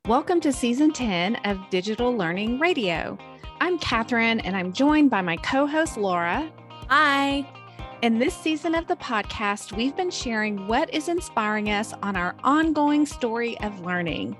Welcome to Season 10 of Digital Learning Radio. I'm Catherine, and I'm joined by my co-host, Laura. Hi. In this season of the podcast, we've been sharing what is inspiring us on our ongoing story of learning.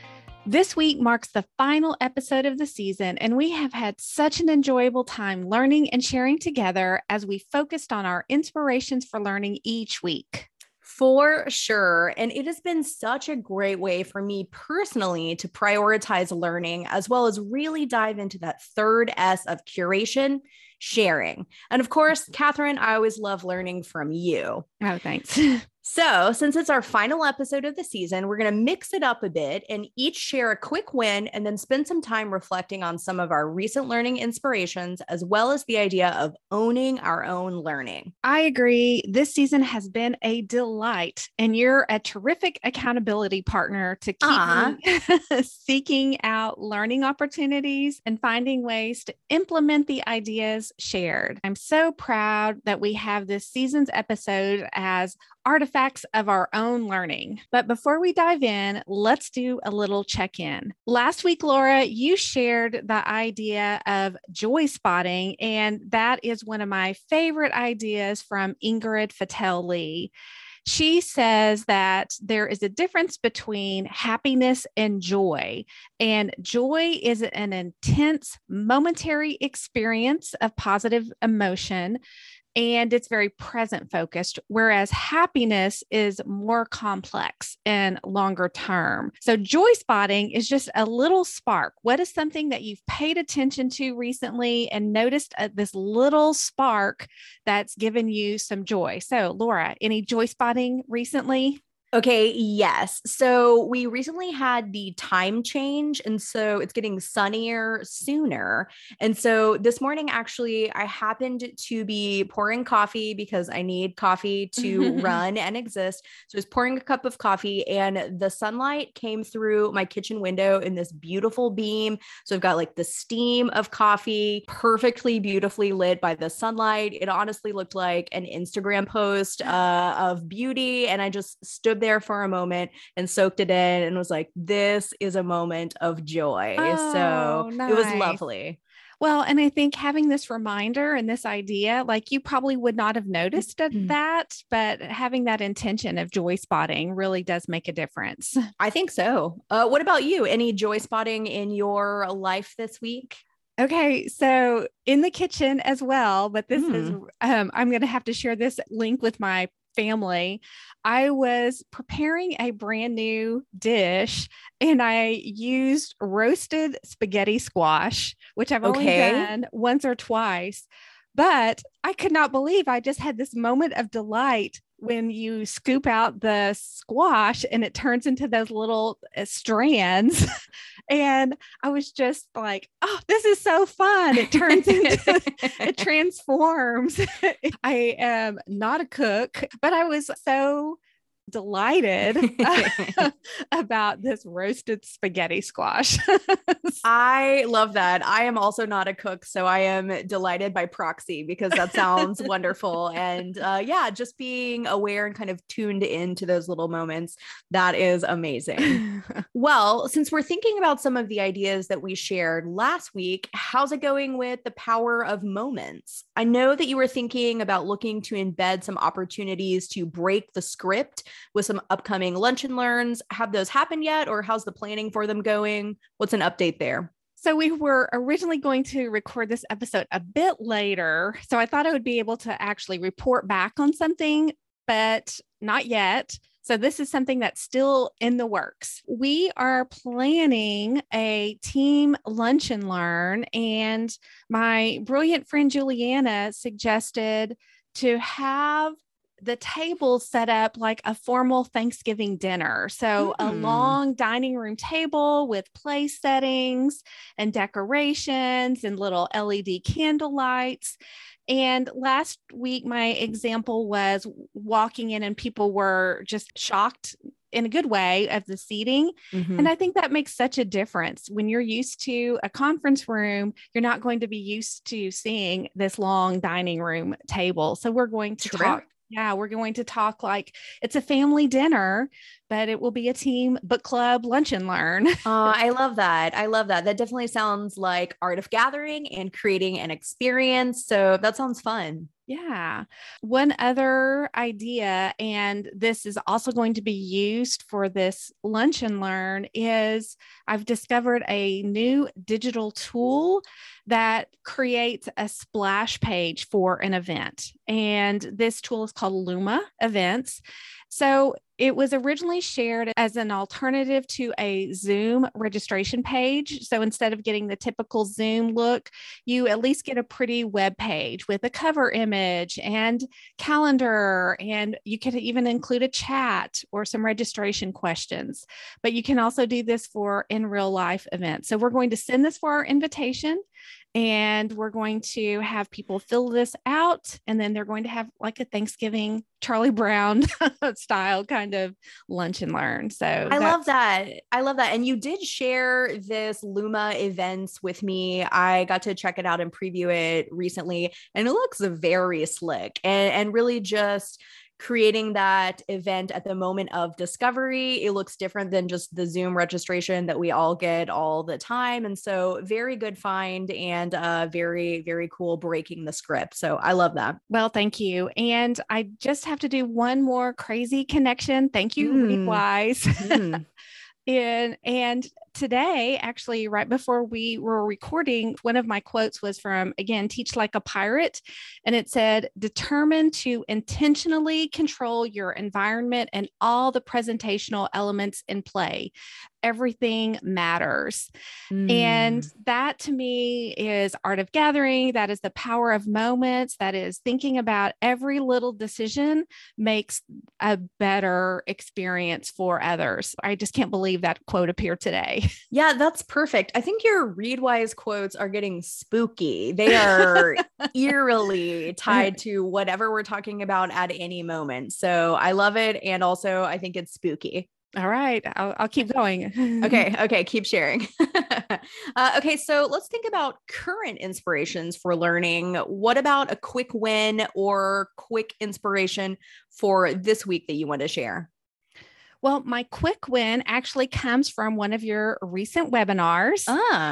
This week marks the final episode of the season, and we have had such an enjoyable time learning and sharing together as we focused on our inspirations for learning each week. For sure. And it has been such a great way for me personally to prioritize learning, as well as really dive into that third S of curation, sharing. And of course, Catherine, I always love learning from you. Oh, thanks. So since it's our final episode of the season, we're going to mix it up a bit and each share a quick win and then spend some time reflecting on some of our recent learning inspirations, as well as the idea of owning our own learning. I agree. This season has been a delight, and you're a terrific accountability partner to keep me seeking out learning opportunities and finding ways to implement the ideas shared. I'm so proud that we have this season's episode as artifacts of our own learning. But before we dive in, let's do a little check-in. Last week, Laura, you shared the idea of joy spotting, and that is one of my favorite ideas from Ingrid Fattel-Lee. She says that there is a difference between happiness and joy. And joy is an intense, momentary experience of positive emotion, and it's very present focused, whereas happiness is more complex and longer term. So joy spotting is just a little spark. What is something that you've paid attention to recently and noticed this little spark that's given you some joy? So Laura, any joy spotting recently? Okay, yes. So we recently had the time change, and so it's getting sunnier sooner. And so this morning, actually, I happened to be pouring coffee because I need coffee to run and exist. So I was pouring a cup of coffee, and the sunlight came through my kitchen window in this beautiful beam. So I've got like the steam of coffee, perfectly, beautifully lit by the sunlight. It honestly looked like an Instagram post of beauty, and I just stood there for a moment and soaked it in and was like, this is a moment of joy. So nice. It was lovely. Well, and I think having this reminder and this idea, like you probably would not have noticed that, but having that intention of joy spotting really does make a difference. I think so. What about you? Any joy spotting in your life this week? Okay, so in the kitchen as well, but this is, I'm going to have to share this link with my family. I was preparing a brand new dish and I used roasted spaghetti squash, which I've only done once or twice, but I could not believe I just had this moment of delight when you scoop out the squash and it turns into those little strands. And I was just like, oh, this is so fun. It turns into, it transforms. I am not a cook, but I was so delighted about this roasted spaghetti squash. I love that. I am also not a cook, so I am delighted by proxy because that sounds wonderful. And yeah, just being aware and kind of tuned into those little moments, that is amazing. Well, since we're thinking about some of the ideas that we shared last week, how's it going with the power of moments? I know that you were thinking about looking to embed some opportunities to break the script with some upcoming lunch and learns. Have those happened yet, or how's the planning for them going? What's an update there? So we were originally going to record this episode a bit later. So I thought I would be able to actually report back on something, but not yet. So this is something that's still in the works. We are planning a team lunch and learn, and my brilliant friend Juliana suggested to have the table set up like a formal Thanksgiving dinner. So a long dining room table with place settings and decorations and little LED candle lights. And last week, my example was walking in and people were just shocked in a good way of the seating. And I think that makes such a difference. When you're used to a conference room, you're not going to be used to seeing this long dining room table. So we're going to Yeah, we're going to talk like it's a family dinner, but it will be a team book club lunch and learn. I love that. I love that. That definitely sounds like art of gathering and creating an experience. So that sounds fun. Yeah. One other idea, and this is also going to be used for this lunch and learn, is I've discovered a new digital tool that creates a splash page for an event. And this tool is called Luma Events. So it was originally shared as an alternative to a Zoom registration page. So instead of getting the typical Zoom look, you at least get a pretty web page with a cover image and calendar. And you could even include a chat or some registration questions. But you can also do this for in real life events. So we're going to send this for our invitation. And we're going to have people fill this out. And then they're going to have like a Thanksgiving Charlie Brown style kind of lunch and learn. So I love that. I love that. And you did share this Luma events with me. I got to check it out and preview it recently. And it looks very slick and really just creating that event at the moment of discovery. It looks different than just the Zoom registration that we all get all the time. And so very good find and very, very cool breaking the script. So I love that. Well, thank you. And I just have to do one more crazy connection. Thank you, Readwise. And today, actually, right before we were recording, one of my quotes was from, again, Teach Like a Pirate. And it said, determined to intentionally control your environment and all the presentational elements in play. Everything matters. And that to me is art of gathering. That is the power of moments. That is thinking about every little decision makes a better experience for others. I just can't believe that quote appeared today. Yeah, that's perfect. I think your Readwise quotes are getting spooky. They are eerily tied to whatever we're talking about at any moment. So I love it. And also, I think it's spooky. All right, I'll keep going. Okay, keep sharing. Okay, so let's think about current inspirations for learning. What about a quick win or quick inspiration for this week that you want to share? Well, my quick win actually comes from one of your recent webinars.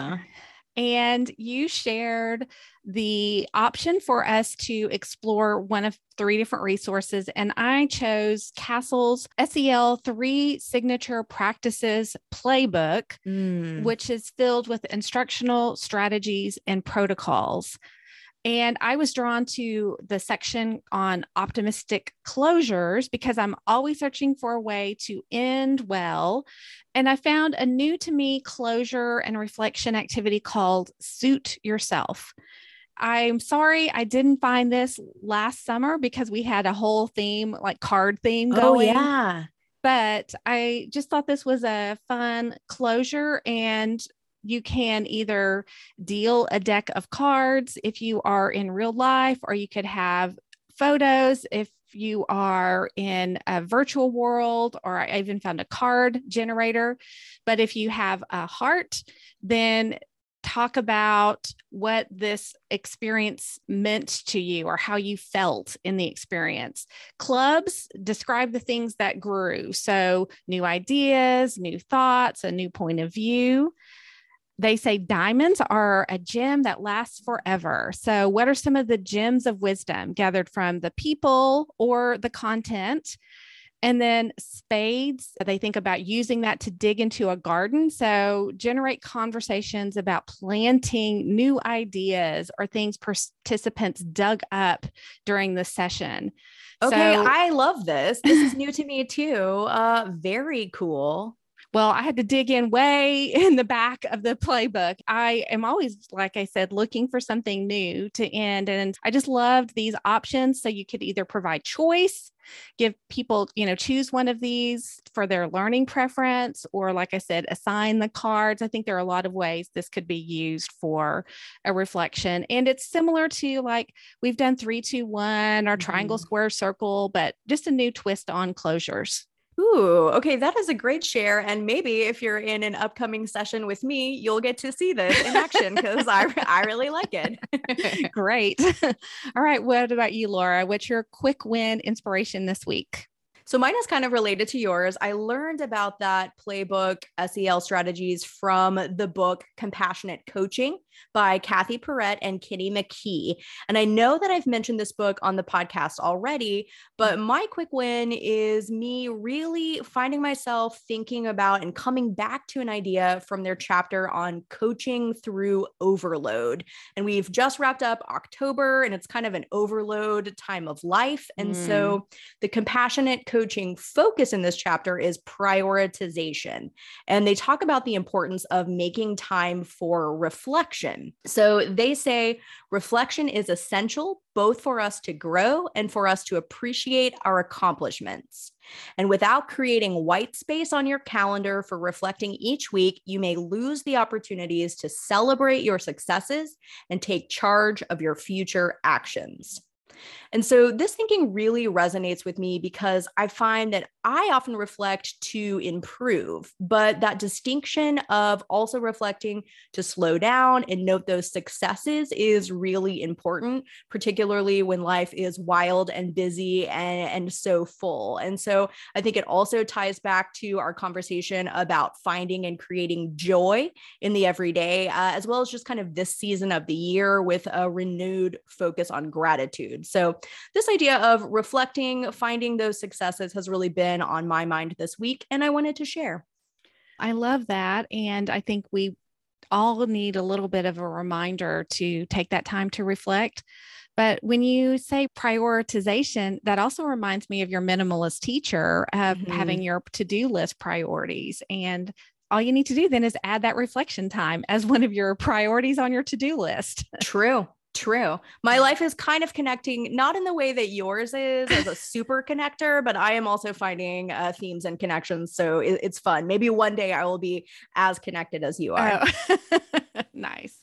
And you shared the option for us to explore one of 3 different resources. And I chose CASEL's SEL 3 Signature Practices Playbook, which is filled with instructional strategies and protocols. And I was drawn to the section on optimistic closures because I'm always searching for a way to end well. And I found a new to me closure and reflection activity called Suit Yourself. I'm sorry I didn't find this last summer because we had a whole theme, like card theme going. Oh, yeah. But I just thought this was a fun closure, and you can either deal a deck of cards if you are in real life, or you could have photos if you are in a virtual world, or I even found a card generator. But if you have a heart, then talk about what this experience meant to you or how you felt in the experience. Clubs describe the things that grew. So new ideas, new thoughts, a new point of view. They say diamonds are a gem that lasts forever. So what are some of the gems of wisdom gathered from the people or the content? And then spades, they think about using that to dig into a garden. So generate conversations about planting new ideas or things participants dug up during the session. Okay, I love this. This is new to me too. Very cool. Well, I had to dig in way in the back of the playbook. I am always, like I said, looking for something new to end. And I just loved these options. So you could either provide choice, give people, choose one of these for their learning preference, or like I said, assign the cards. I think there are a lot of ways this could be used for a reflection. And it's similar to like we've done 3, 2, 1 or triangle, square, circle, but just a new twist on closures. Ooh, okay. That is a great share. And maybe if you're in an upcoming session with me, you'll get to see this in action because I really like it. Great. All right. What about you, Laura? What's your quick win inspiration this week? So mine is kind of related to yours. I learned about that playbook SEL strategies from the book Compassionate Coaching by Kathy Perrette and Kitty McKee. And I know that I've mentioned this book on the podcast already, but my quick win is me really finding myself thinking about and coming back to an idea from their chapter on coaching through overload. And we've just wrapped up October and it's kind of an overload time of life. And so the compassionate coaching focus in this chapter is prioritization. And they talk about the importance of making time for reflection. So they say reflection is essential both for us to grow and for us to appreciate our accomplishments. And without creating white space on your calendar for reflecting each week, you may lose the opportunities to celebrate your successes and take charge of your future actions. And so this thinking really resonates with me because I find that I often reflect to improve, but that distinction of also reflecting to slow down and note those successes is really important, particularly when life is wild and busy and so full. And so I think it also ties back to our conversation about finding and creating joy in the everyday, as well as just kind of this season of the year with a renewed focus on gratitude. So this idea of reflecting, finding those successes has really been on my mind this week, and I wanted to share. I love that. And I think we all need a little bit of a reminder to take that time to reflect. But when you say prioritization, that also reminds me of your minimalist teacher of having your to-do list priorities. And all you need to do then is add that reflection time as one of your priorities on your to-do list. True. My life is kind of connecting, not in the way that yours is as a super connector, but I am also finding themes and connections. So it's fun. Maybe one day I will be as connected as you are. Oh. Nice.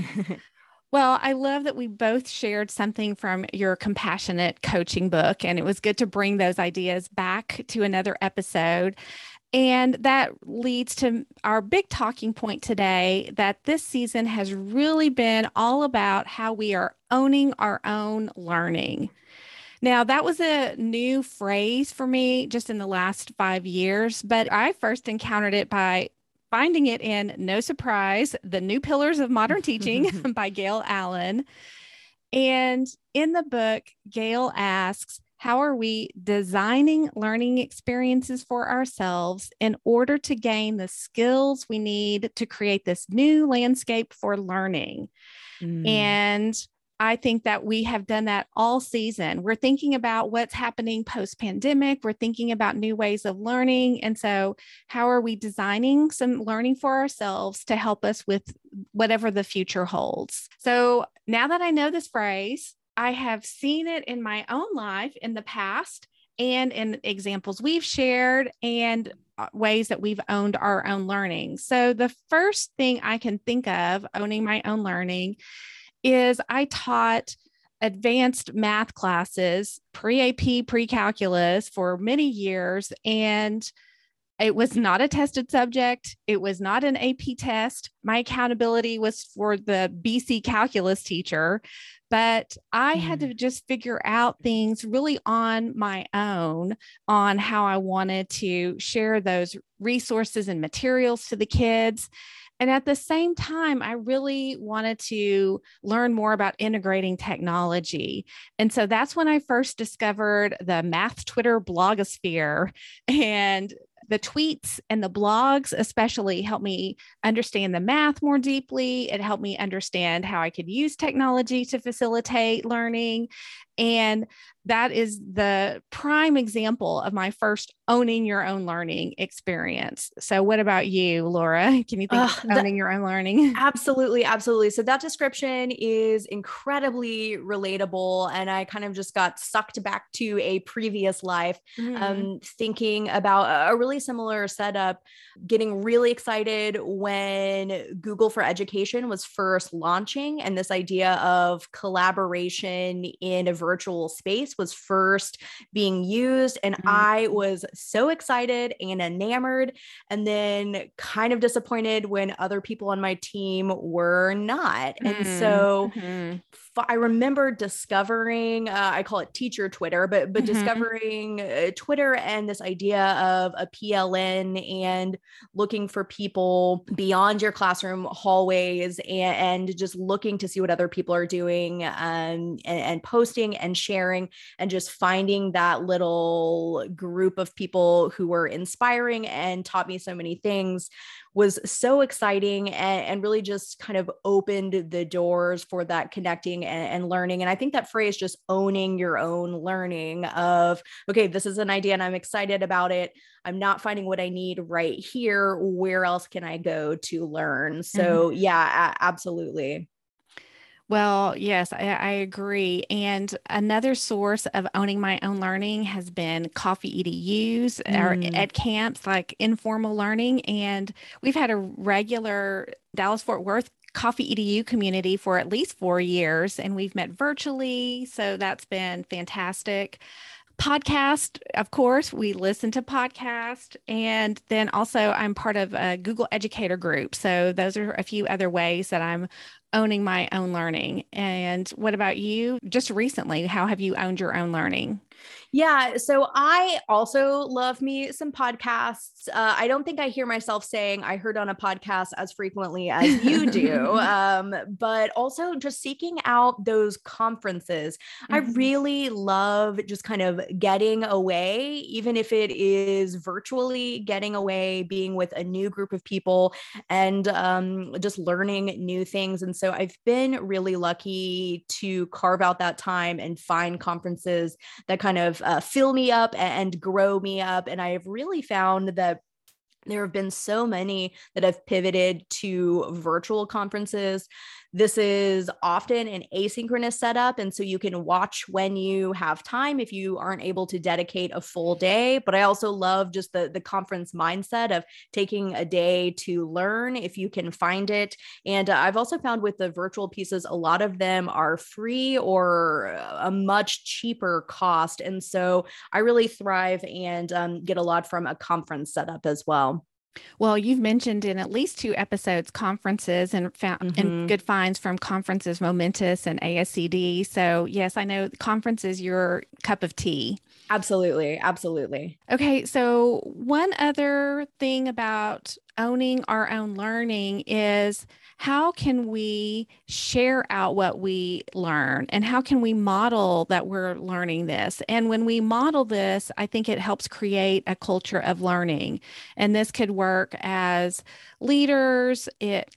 Well, I love that we both shared something from your compassionate coaching book, and it was good to bring those ideas back to another episode. And that leads to our big talking point today, that this season has really been all about how we are owning our own learning. Now, that was a new phrase for me just in the last 5 years, but I first encountered it by finding it in, no surprise, The New Pillars of Modern Teaching by Gail Allen. And in the book, Gail asks, how are we designing learning experiences for ourselves in order to gain the skills we need to create this new landscape for learning? And I think that we have done that all season. We're thinking about what's happening post-pandemic. We're thinking about new ways of learning. And so how are we designing some learning for ourselves to help us with whatever the future holds? So now that I know this phrase, I have seen it in my own life in the past and in examples we've shared and ways that we've owned our own learning. So the first thing I can think of owning my own learning is I taught advanced math classes, pre-AP, pre-calculus for many years, and it was not a tested subject. It was not an AP test. My accountability was for the BC calculus teacher, but I had to just figure out things really on my own on how I wanted to share those resources and materials to the kids. And at the same time, I really wanted to learn more about integrating technology. And so that's when I first discovered the Math Twitter blogosphere, and the tweets and the blogs especially helped me understand the math more deeply. It helped me understand how I could use technology to facilitate learning. And that is the prime example of my first owning your own learning experience. So what about you, Laura? Can you think of owning your own learning? Absolutely. So that description is incredibly relatable. And I kind of just got sucked back to a previous life, thinking about a really similar setup, getting really excited when Google for Education was first launching, and this idea of collaboration in a virtual space piece was first being used. And I was so excited and enamored, and then kind of disappointed when other people on my team were not. And so I remember discovering, I call it teacher Twitter, but discovering Twitter and this idea of a PLN and looking for people beyond your classroom hallways and just looking to see what other people are doing, and posting and sharing and just finding that little group of people who were inspiring and taught me so many things was so exciting, and really just kind of opened the doors for that connecting and learning. And I think that phrase, just owning your own learning of, okay, this is an idea and I'm excited about it. I'm not finding what I need right here. Where else can I go to learn? So yeah, absolutely. Well, yes, I agree. And another source of owning my own learning has been coffee EDUs or at camps, like informal learning. And we've had a regular Dallas Fort Worth coffee EDU community for at least 4 years, and we've met virtually. So that's been fantastic. Podcast, of course, we listen to podcast. And then also I'm part of a Google Educator group. So those are a few other ways that I'm owning my own learning. And what about you? Just recently, how have you owned your own learning? Yeah. So I also love me some podcasts. I don't think I hear myself saying I heard on a podcast as frequently as you do, but also just seeking out those conferences. I really love just kind of getting away, even if it is virtually getting away, being with a new group of people and just learning new things. And so I've been really lucky to carve out that time and find conferences that kind of fill me up and grow me up. And I have really found that there have been so many that have pivoted to virtual conferences. This is often an asynchronous setup. And so you can watch when you have time if you aren't able to dedicate a full day. But I also love just the conference mindset of taking a day to learn if you can find it. And I've also found with the virtual pieces, a lot of them are free or a much cheaper cost. And so I really thrive and get a lot from a conference setup as well. Well, you've mentioned in at least 2 episodes conferences and found and good finds from conferences Momentous and ASCD. So yes, I know conference is your cup of tea. Absolutely. Absolutely. Okay, so one other thing about owning our own learning is how can we share out what we learn and how can we model that we're learning this? And when we model this, I think it helps create a culture of learning. And this could work as leaders,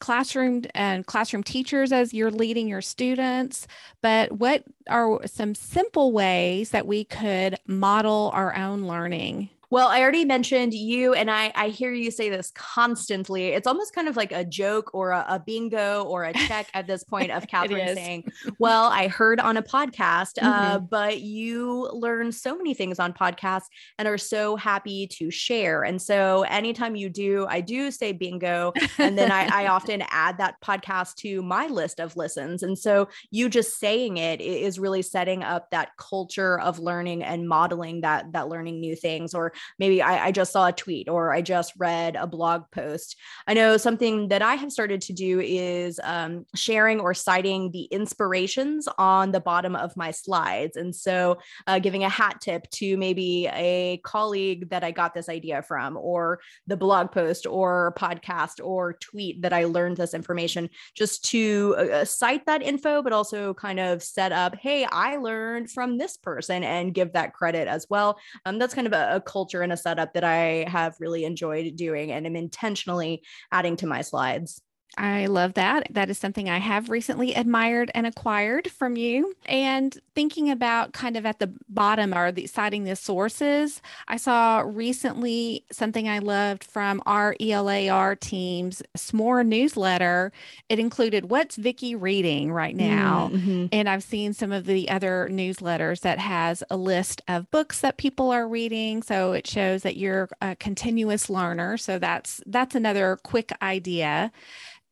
classroom teachers as you're leading your students. But what are some simple ways that we could model our own learning? Well, I already mentioned you, and I hear you say this constantly. It's almost kind of like a joke or a bingo or a check at this point of Catherine saying, well, I heard on a podcast, but you learn so many things on podcasts and are so happy to share. And so anytime you do, I do say bingo. And then I often add that podcast to my list of listens. And so you just saying it is really setting up that culture of learning and modeling that learning new things. Or maybe I just saw a tweet or I just read a blog post. I know something that I have started to do is sharing or citing the inspirations on the bottom of my slides. And so giving a hat tip to maybe a colleague that I got this idea from, or the blog post or podcast or tweet that I learned this information, just to cite that info, but also kind of set up, hey, I learned from this person, and give that credit as well. That's kind of a culture and a setup that I have really enjoyed doing and am intentionally adding to my slides. I love that. That is something I have recently admired and acquired from you. And thinking about kind of at the bottom are citing the sources. I saw recently something I loved from our ELAR team's SMORE newsletter. It included what's Vicky reading right now. And I've seen some of the other newsletters that has a list of books that people are reading. So it shows that you're a continuous learner. So that's another quick idea.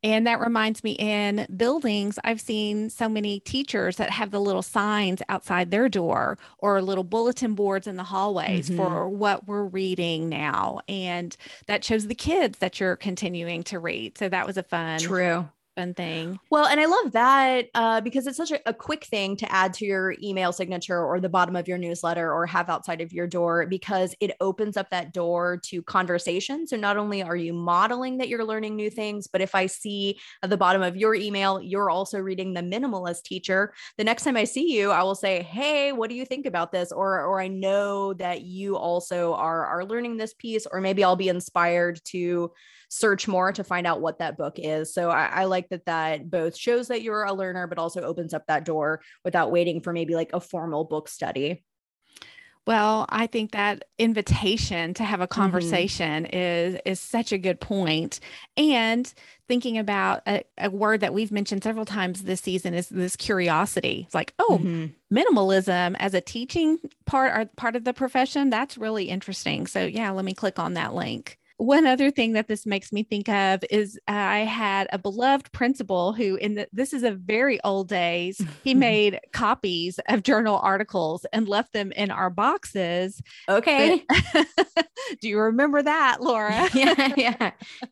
And that reminds me, in buildings, I've seen so many teachers that have the little signs outside their door or little bulletin boards in the hallways Mm-hmm. for what we're reading now. And that shows the kids that you're continuing to read. So that was a True. fun thing. Well, and I love that because it's such a quick thing to add to your email signature or the bottom of your newsletter or have outside of your door, because it opens up that door to conversation. So not only are you modeling that you're learning new things, but if I see at the bottom of your email, you're also reading The Minimalist Teacher, the next time I see you, I will say, hey, what do you think about this? Or I know that you also are learning this piece, or maybe I'll be inspired to search more to find out what that book is. So I like that both shows that you're a learner, but also opens up that door without waiting for maybe like a formal book study. Well, I think that invitation to have a conversation is such a good point. And thinking about a word that we've mentioned several times this season is this curiosity. It's like, oh, minimalism as a teaching part of the profession, that's really interesting. So yeah, let me click on that link. One other thing that this makes me think of is I had a beloved principal who, this is a very old days, he made copies of journal articles and left them in our boxes. Okay. Do you remember that, Laura? Yeah.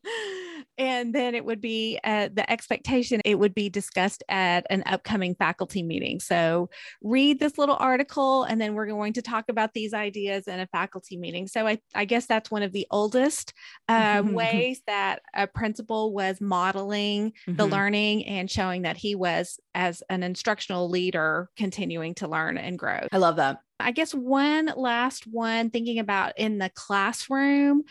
And then it would be the expectation, it would be discussed at an upcoming faculty meeting. So read this little article, and then we're going to talk about these ideas in a faculty meeting. So I guess that's one of the oldest ways that a principal was modeling the learning and showing that he was, as an instructional leader, continuing to learn and grow. I love that. I guess one last one, thinking about in the classroom,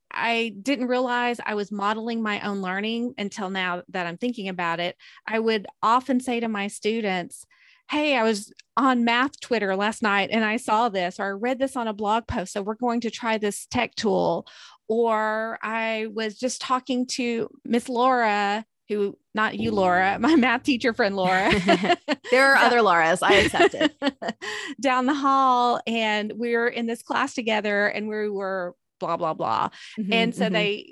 I didn't realize I was modeling my own learning until now that I'm thinking about it. I would often say to my students, hey, I was on math Twitter last night and I saw this, or I read this on a blog post, so we're going to try this tech tool. Or I was just talking to Miss Laura, who, not you, Laura, my math teacher friend, Laura. There are other Lauras, I accept it. Down the hall, and we were in this class together, and we were blah, blah, blah. And so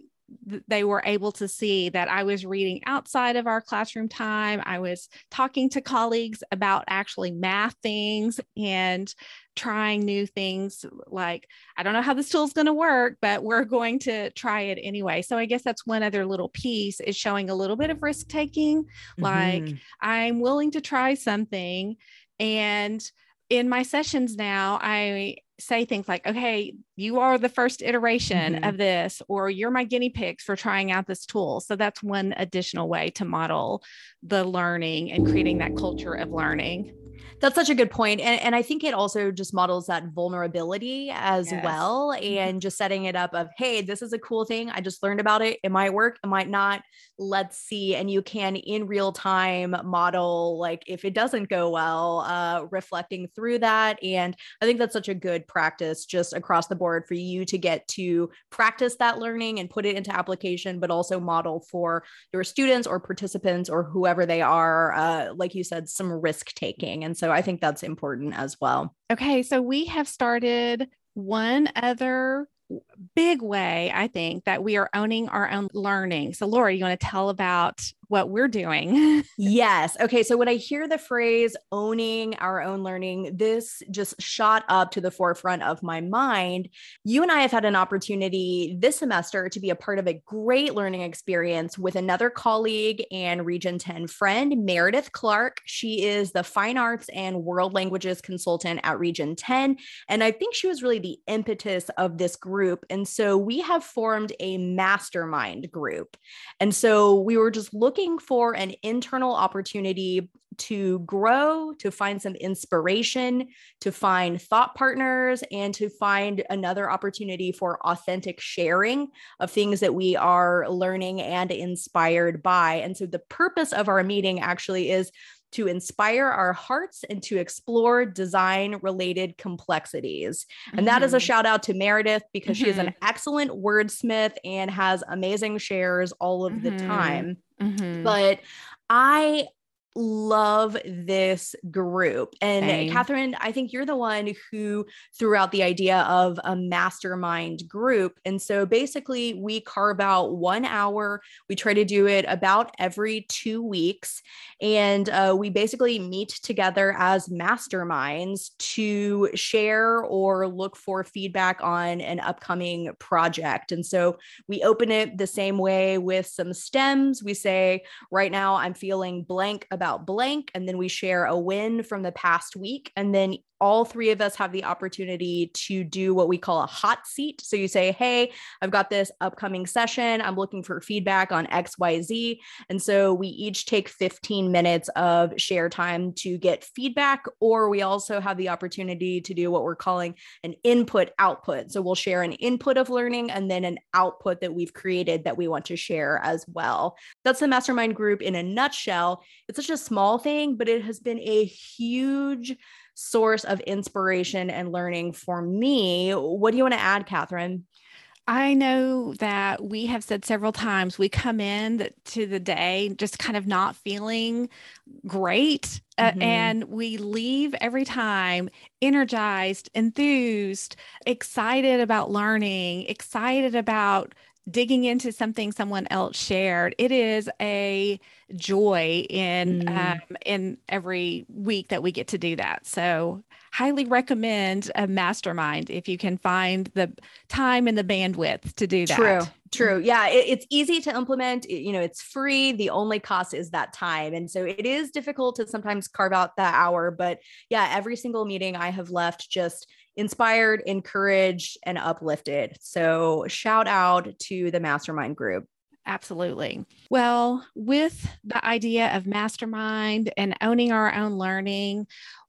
they were able to see that I was reading outside of our classroom time. I was talking to colleagues about actually math things and trying new things. Like, I don't know how this tool is going to work, but we're going to try it anyway. So I guess that's one other little piece, is showing a little bit of risk taking. Like, I'm willing to try something. And in my sessions now, I say things like, okay, you are the first iteration of this, or you're my guinea pigs for trying out this tool. So that's one additional way to model the learning and creating that culture of learning. That's such a good point. And I think it also just models that vulnerability as well. And just setting it up of, hey, this is a cool thing. I just learned about it. It might work. It might not. Let's see. And you can in real time model, like, if it doesn't go well, reflecting through that. And I think that's such a good practice just across the board for you to get to practice that learning and put it into application, but also model for your students or participants or whoever they are, like you said, some risk taking. And so I think that's important as well. Okay, so we have started one other big way, I think, that we are owning our own learning. So Laura, you want to tell about what we're doing? Yes. Okay. So when I hear the phrase owning our own learning, this just shot up to the forefront of my mind. You and I have had an opportunity this semester to be a part of a great learning experience with another colleague and Region 10 friend, Meredith Clark. She is the Fine Arts and World Languages consultant at Region 10. And I think she was really the impetus of this group. And so we have formed a mastermind group. And so we were just looking for an internal opportunity to grow, to find some inspiration, to find thought partners, and to find another opportunity for authentic sharing of things that we are learning and inspired by. And so the purpose of our meeting actually is to inspire our hearts and to explore design-related complexities. And that is a shout out to Meredith, because she is an excellent wordsmith and has amazing shares all of the time. But I love this group. And Same. Catherine, I think you're the one who threw out the idea of a mastermind group. And so basically we carve out 1 hour. We try to do it about every 2 weeks. And we basically meet together as masterminds to share or look for feedback on an upcoming project. And so we open it the same way with some stems. We say, right now I'm feeling blank about blank. And then we share a win from the past week. And then all 3 of us have the opportunity to do what we call a hot seat. So you say, hey, I've got this upcoming session. I'm looking for feedback on XYZ. And so we each take 15 minutes of share time to get feedback, or we also have the opportunity to do what we're calling an input output. So we'll share an input of learning and then an output that we've created that we want to share as well. That's the mastermind group in a nutshell. It's such a small thing, but it has been a huge source of inspiration and learning for me. What do you want to add, Catherine? I know that we have said several times we come in to the day just kind of not feeling great. And we leave every time energized, enthused, excited about learning, excited about digging into something someone else shared. It is a joy in every week that we get to do that. So highly recommend a mastermind if you can find the time and the bandwidth to do that. True. Yeah. It's easy to implement. It's free. The only cost is that time. And so it is difficult to sometimes carve out that hour, but yeah, every single meeting I have left just inspired, encouraged, and uplifted. So shout out to the mastermind group. Absolutely. Well, with the idea of mastermind and owning our own learning,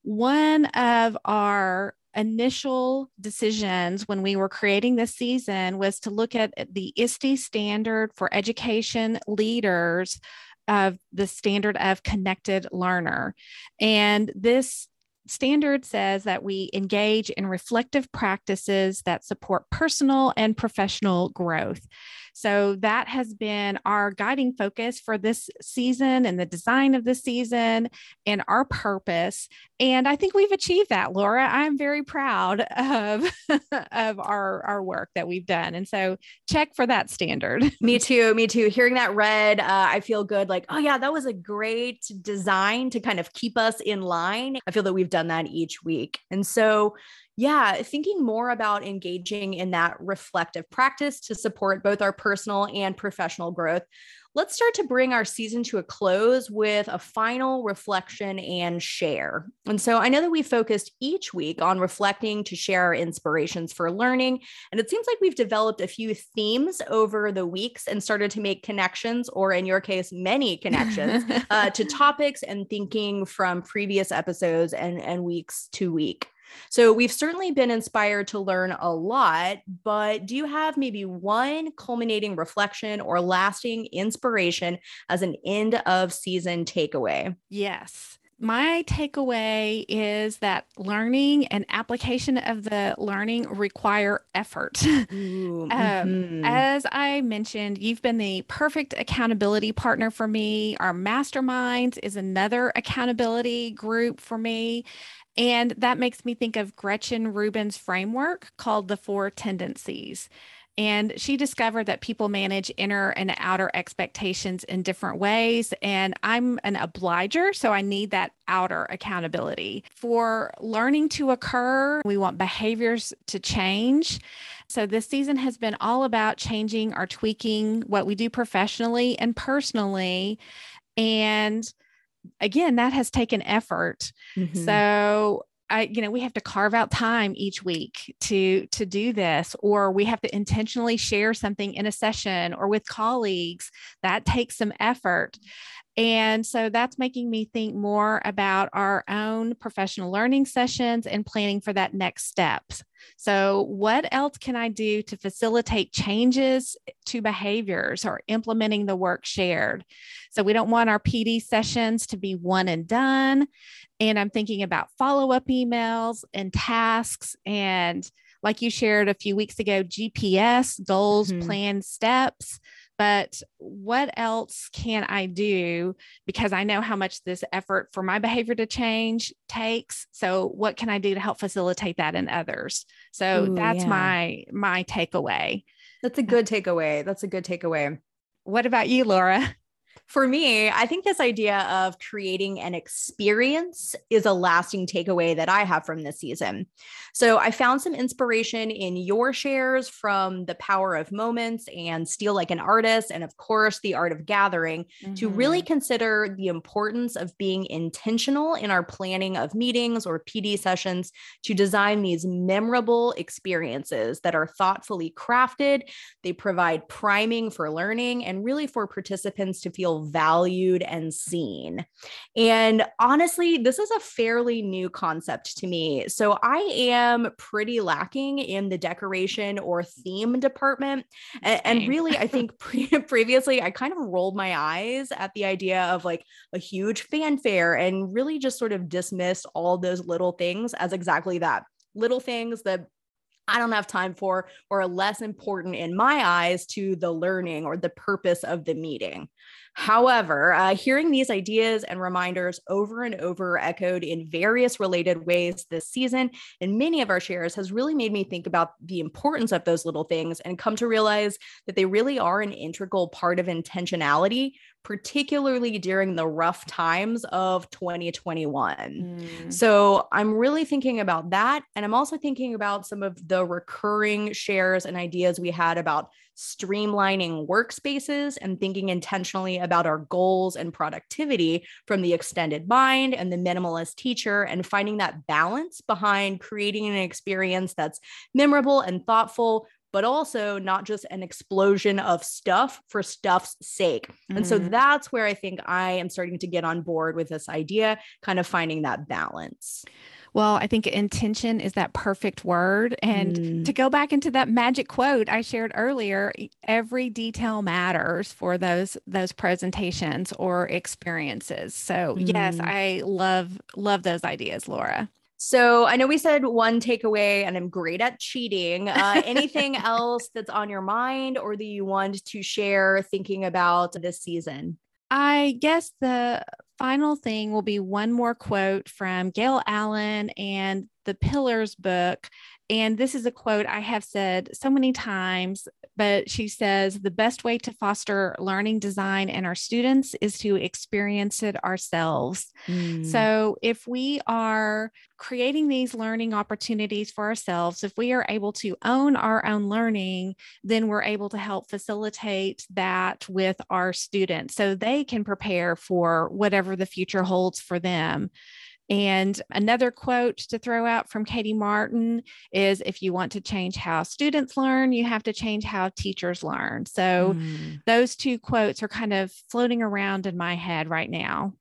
one of our initial decisions when we were creating this season was to look at the ISTE standard for education leaders of the standard of connected learner. And this standard says that we engage in reflective practices that support personal and professional growth. So that has been our guiding focus for this season and the design of this season and our purpose. And I think we've achieved that, Laura. I'm very proud of, of our work that we've done. And so check for that standard. Me too. Hearing that read, I feel good. Like, oh yeah, that was a great design to kind of keep us in line. I feel that we've done that each week. And so yeah, thinking more about engaging in that reflective practice to support both our personal and professional growth. Let's start to bring our season to a close with a final reflection and share. And so I know that we focused each week on reflecting to share our inspirations for learning. And it seems like we've developed a few themes over the weeks and started to make connections, or in your case, many connections to topics and thinking from previous episodes and weeks to week. So we've certainly been inspired to learn a lot, but do you have maybe one culminating reflection or lasting inspiration as an end of season takeaway? Yes. My takeaway is that learning and application of the learning require effort. As I mentioned, you've been the perfect accountability partner for me. Our mastermind is another accountability group for me. And that makes me think of Gretchen Rubin's framework called the 4 tendencies. And she discovered that people manage inner and outer expectations in different ways. And I'm an obliger, so I need that outer accountability. For learning to occur, we want behaviors to change. So this season has been all about changing or tweaking what we do professionally and personally. And again, that has taken effort. So we have to carve out time each week to do this, or we have to intentionally share something in a session or with colleagues. That takes some effort. And so that's making me think more about our own professional learning sessions and planning for that next steps. So what else can I do to facilitate changes to behaviors or implementing the work shared? So we don't want our PD sessions to be one and done. And I'm thinking about follow-up emails and tasks, and like you shared a few weeks ago, GPS, goals, plans, steps. but what else can I do? Because I know how much this effort for my behavior to change takes. So what can I do to help facilitate that in others? So Ooh, that's yeah. my takeaway. That's a good takeaway. That's a good takeaway. What about you, Laura? For me, I think this idea of creating an experience is a lasting takeaway that I have from this season. So I found some inspiration in your shares from The Power of Moments and Steal Like an Artist, and of course, The Art of Gathering, to really consider the importance of being intentional in our planning of meetings or PD sessions to design these memorable experiences that are thoughtfully crafted. They provide priming for learning and really for participants to feel valued and seen. And honestly, this is a fairly new concept to me. So I am pretty lacking in the decoration or theme department. And really, I think previously I kind of rolled my eyes at the idea of like a huge fanfare and really just sort of dismissed all those little things as exactly that. Little things that I don't have time for or are less important in my eyes to the learning or the purpose of the meeting. However, hearing these ideas and reminders over and over echoed in various related ways this season in many of our shares has really made me think about the importance of those little things and come to realize that they really are an integral part of intentionality, particularly during the rough times of 2021. So I'm really thinking about that. And I'm also thinking about some of the recurring shares and ideas we had about streamlining workspaces and thinking intentionally about our goals and productivity from the extended mind and the minimalist teacher, and finding that balance behind creating an experience that's memorable and thoughtful, but also not just an explosion of stuff for stuff's sake. And so that's where I think I am starting to get on board with this idea, kind of finding that balance. Well, I think intention is that perfect word. And to go back into that magic quote I shared earlier, every detail matters for those presentations or experiences. So yes, I love those ideas, Laura. So I know we said one takeaway, and I'm great at cheating. Anything else that's on your mind or that you want to share thinking about this season? I guess the final thing will be one more quote from Gail Allen and the Pillars book. And this is a quote I have said so many times, but she says, the best way to foster learning design in our students is to experience it ourselves. So if we are creating these learning opportunities for ourselves, if we are able to own our own learning, then we're able to help facilitate that with our students so they can prepare for whatever the future holds for them. And another quote to throw out from Katie Martin is, if you want to change how students learn, you have to change how teachers learn. So those two quotes are kind of floating around in my head right now.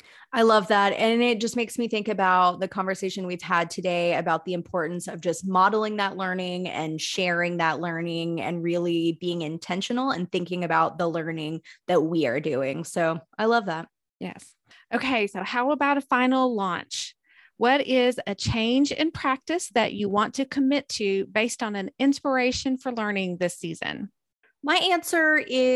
I love that. And it just makes me think about the conversation we've had today about the importance of just modeling that learning and sharing that learning and really being intentional and thinking about the learning that we are doing. So I love that. Yes. Okay, so how about a final launch? What is a change in practice that you want to commit to based on an inspiration for learning this season? My answer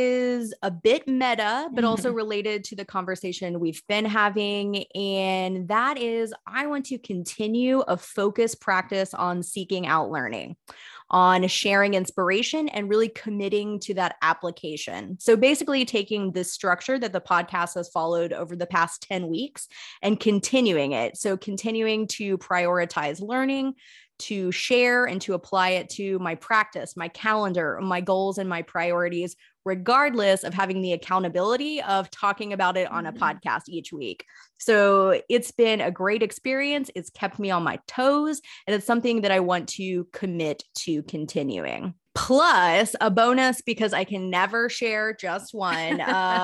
is a bit meta, but also related to the conversation we've been having. And that is, I want to continue a focused practice on seeking out learning, on sharing inspiration, and really committing to that application. So basically taking this structure that the podcast has followed over the past 10 weeks and continuing it. So continuing to prioritize learning, to share and to apply it to my practice, my calendar, my goals, and my priorities, regardless of having the accountability of talking about it on a podcast each week. So it's been a great experience. It's kept me on my toes, and it's something that I want to commit to continuing. Plus a bonus, because I can never share just one,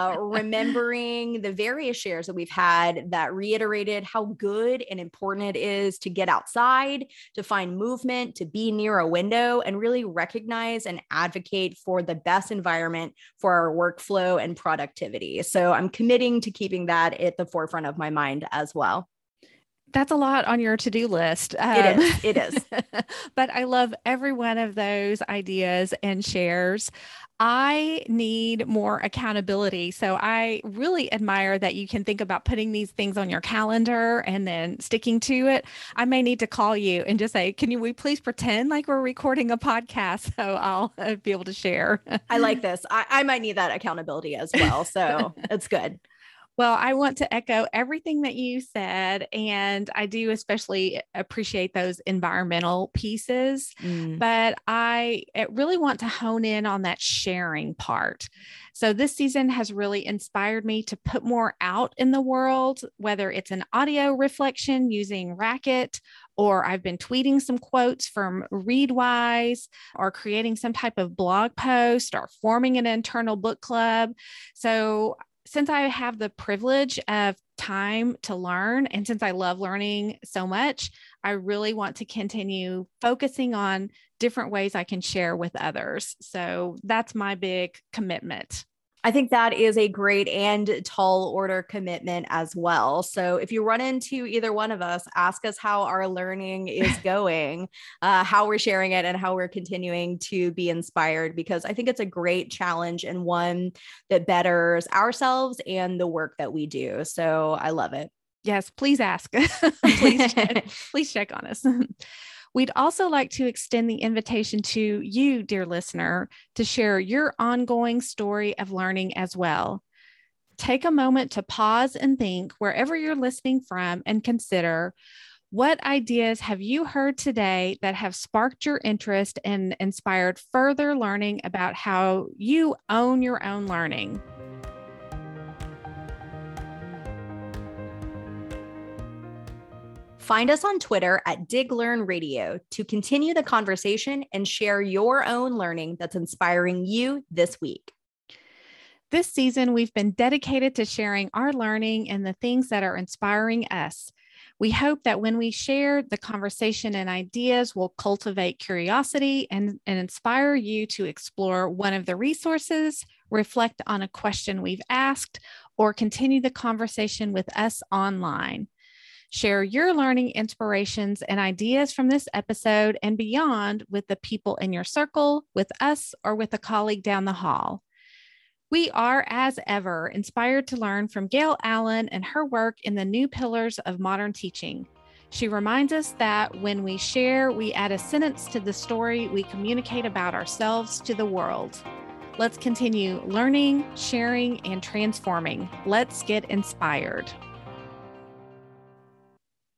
remembering the various shares that we've had that reiterated how good and important it is to get outside, to find movement, to be near a window, and really recognize and advocate for the best environment for our workflow and productivity. So I'm committing to keeping that at the forefront of my mind as well. That's a lot on your to-do list. It is. But I love every one of those ideas and shares. I need more accountability. So I really admire that you can think about putting these things on your calendar and then sticking to it. I may need to call you and just say, we please pretend like we're recording a podcast so I'll be able to share. I like this. I might need that accountability as well. So it's good. Well, I want to echo everything that you said, and I do especially appreciate those environmental pieces, but I really want to hone in on that sharing part. So this season has really inspired me to put more out in the world, whether it's an audio reflection using Racket, or I've been tweeting some quotes from Readwise, or creating some type of blog post, or forming an internal book club. So since I have the privilege of time to learn, and since I love learning so much, I really want to continue focusing on different ways I can share with others. So that's my big commitment. I think that is a great and tall order commitment as well. So if you run into either one of us, ask us how our learning is going, how we're sharing it, and how we're continuing to be inspired, because I think it's a great challenge and one that betters ourselves and the work that we do. So I love it. Yes, please ask. Please check on us. We'd also like to extend the invitation to you, dear listener, to share your ongoing story of learning as well. Take a moment to pause and think wherever you're listening from, and consider, what ideas have you heard today that have sparked your interest and inspired further learning about how you own your own learning? Find us on Twitter at Dig Learn Radio to continue the conversation and share your own learning that's inspiring you this week. This season, we've been dedicated to sharing our learning and the things that are inspiring us. We hope that when we share, the conversation and ideas will cultivate curiosity and inspire you to explore one of the resources, reflect on a question we've asked, or continue the conversation with us online. Share your learning inspirations and ideas from this episode and beyond with the people in your circle, with us, or with a colleague down the hall. We are, as ever, inspired to learn from Gail Allen and her work in the new pillars of modern teaching. She reminds us that when we share, we add a sentence to the story we communicate about ourselves to the world. Let's continue learning, sharing, and transforming. Let's get inspired.